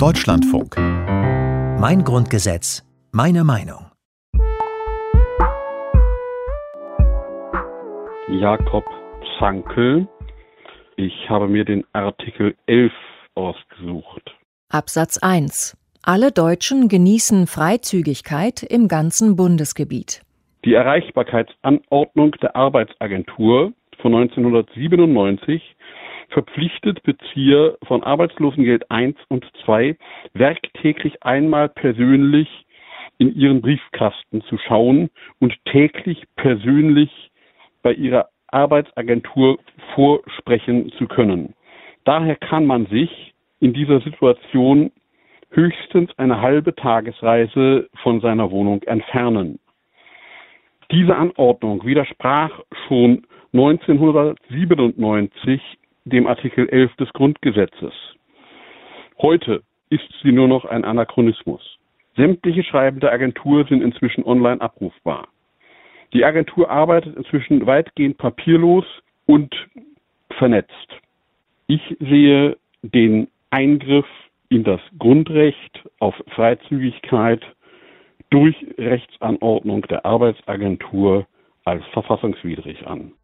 Deutschlandfunk. Mein Grundgesetz, meine Meinung. Jakob Zankl. Ich habe mir den Artikel 11 ausgesucht. Absatz 1. Alle Deutschen genießen Freizügigkeit im ganzen Bundesgebiet. Die Erreichbarkeitsanordnung der Arbeitsagentur von 1997 verpflichtet Bezieher von Arbeitslosengeld 1 und 2 werktäglich einmal persönlich in ihren Briefkasten zu schauen und täglich persönlich bei ihrer Arbeitsagentur vorsprechen zu können. Daher kann man sich in dieser Situation höchstens eine halbe Tagesreise von seiner Wohnung entfernen. Diese Anordnung widersprach schon 1997 dem Artikel 11 des Grundgesetzes. Heute ist sie nur noch ein Anachronismus. Sämtliche Schreiben der Agentur sind inzwischen online abrufbar. Die Agentur arbeitet inzwischen weitgehend papierlos und vernetzt. Ich sehe den Eingriff in das Grundrecht auf Freizügigkeit durch Rechtsanordnung der Arbeitsagentur als verfassungswidrig an.